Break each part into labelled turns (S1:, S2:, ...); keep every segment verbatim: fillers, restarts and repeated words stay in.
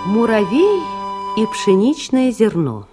S1: Муравей и пшеничное зерно.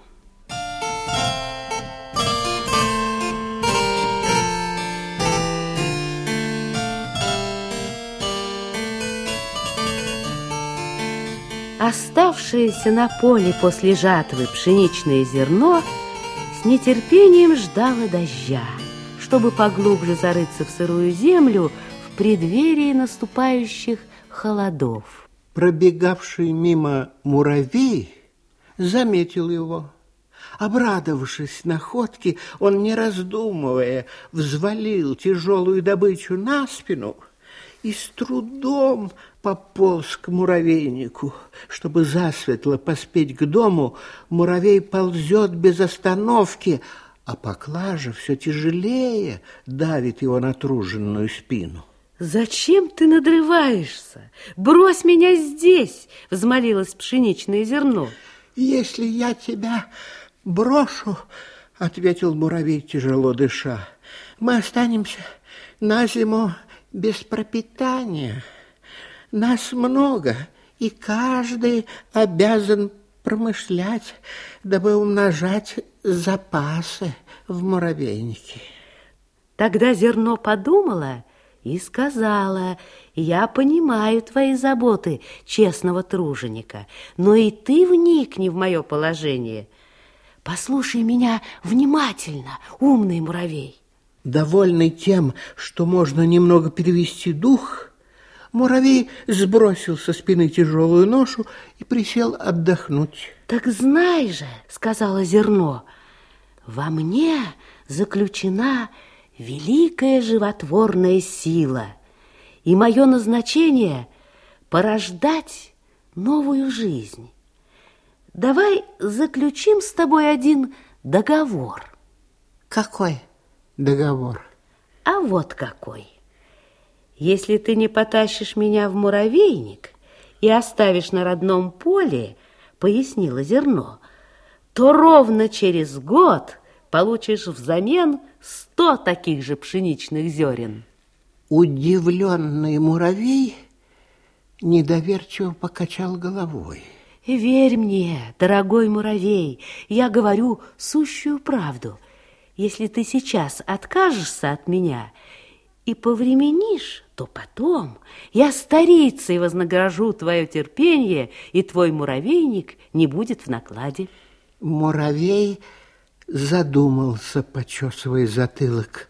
S1: Оставшееся на поле после жатвы пшеничное зерно с нетерпением ждало дождя, чтобы поглубже зарыться в сырую землю в преддверии наступающих холодов.
S2: Пробегавший мимо муравей заметил его. Обрадовавшись находке, он, не раздумывая, взвалил тяжелую добычу на спину и с трудом пополз к муравейнику. Чтобы засветло поспеть к дому, муравей ползет без остановки, а поклажа все тяжелее давит его натруженную спину.
S1: «Зачем ты надрываешься? Брось меня здесь!» — взмолилось пшеничное зерно.
S2: «Если я тебя брошу, — ответил муравей, тяжело дыша, — мы останемся на зиму без пропитания. Нас много, и каждый обязан промышлять, дабы умножать запасы в муравейнике».
S1: Тогда зерно подумала и сказала: «Я понимаю твои заботы, честного труженика, но и ты вникни в мое положение. Послушай меня внимательно, умный муравей».
S2: Довольный тем, что можно немного перевести дух, муравей сбросил со спины тяжелую ношу и присел отдохнуть.
S1: «Так знай же, — сказала зерно, — во мне заключена великая животворная сила, и мое назначение — порождать новую жизнь. Давай заключим с тобой один договор».
S2: «Какой договор?»
S1: «А вот какой. Если ты не потащишь меня в муравейник и оставишь на родном поле, — пояснило зерно, — то ровно через год получишь взамен сто таких же пшеничных зерен».
S2: Удивленный муравей недоверчиво покачал головой.
S1: «Верь мне, дорогой муравей, я говорю сущую правду. Если ты сейчас откажешься от меня и повременишь, то потом я старицей вознагражу твое терпение, и твой муравейник не будет в накладе».
S2: Муравей задумался, почесывая затылок.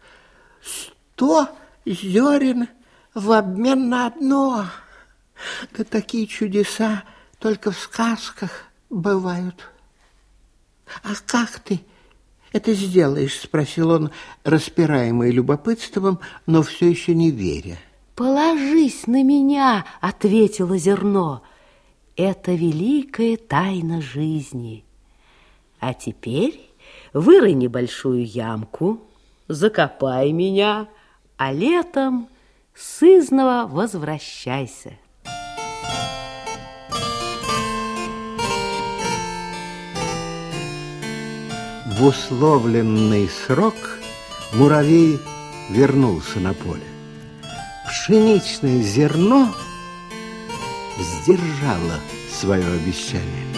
S2: «Сто зерен в обмен на одно? Да такие чудеса только в сказках бывают. А как ты это сделаешь?» — спросил он, распираемый любопытством, но все еще не веря.
S1: «Положись на меня, — ответило зерно, — это великая тайна жизни. А теперь вырой небольшую ямку, закопай меня, а летом сызнова возвращайся».
S2: В условленный срок муравей вернулся на поле. Пшеничное зерно сдержало свое обещание.